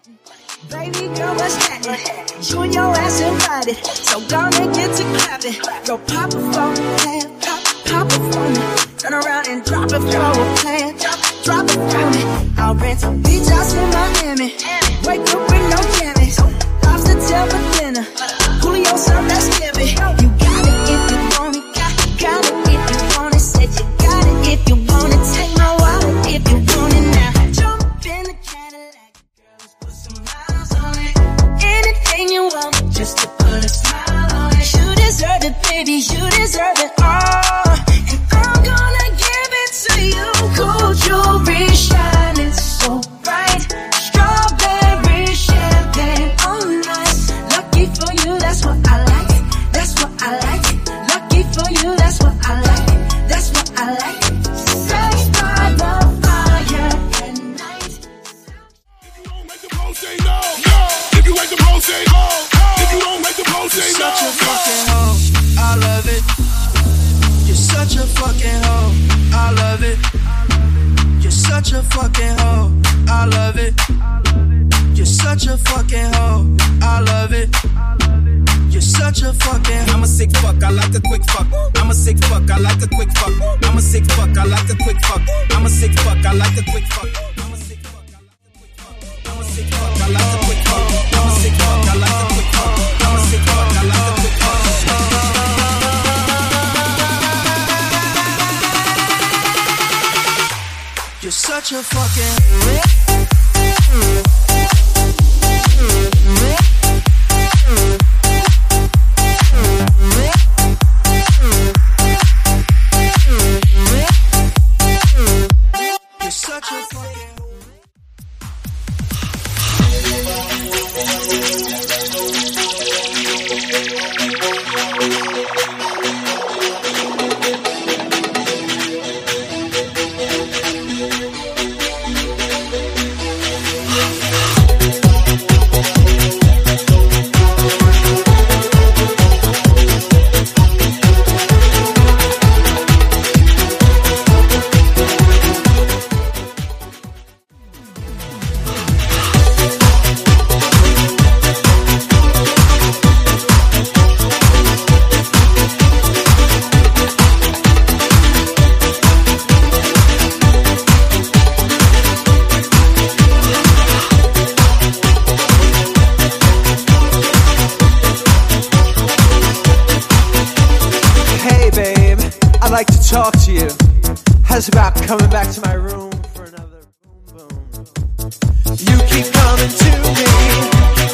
Baby girl, what's happening? You and your ass invited, so gonna get to clapping. Go pop it for me, plan, pop it for me. Turn around and drop it for a plan, drop it for me. I'll rent a beach house in Miami. Wake up with no jammies. Lobster tail for dinner. Julio served that skippy. You got it if you want it. Got it if you want it. Said you got it if you want it. Take my wallet if you want it now. Jump in the Cadillac, girl, let's put some miles on it. Anything you want, just to put a smile on it. You deserve it, baby. You deserve it all. And I'm gonna give it to you. Gold jewelry shining so bright. Strawberry champagne all night. Lucky for you, that's what I like. That's what I like. Lucky for you, that's what I like. That's what I like. Sex by the fire at night. If you don't make the bro say no, no. If you like the bro say no, if you don't make the bro say no, such a fucking hoe, I love it. You're such a fucking hoe, I love it. You're such a fucking hoe, I love it. You're such a fucking hoe, I love it. You're such a fucking. I'm a sick fuck, I like a quick fuck. I'm a sick fuck, I like a quick fuck. I'm a sick fuck, I like a quick fuck. I'm a sick fuck, I like a quick fuck. I'm a sick fuck, I like a quick fuck. I'm a sick fuck, I like a quick fuck. I'm a sick fuck, I like a quick fuck. I'm a sick fuck, I like a quick fuck. You're such a fucking. You're such a fucking. I'd like to talk to you. How's about coming back to my room for another boom boom? You keep coming to me.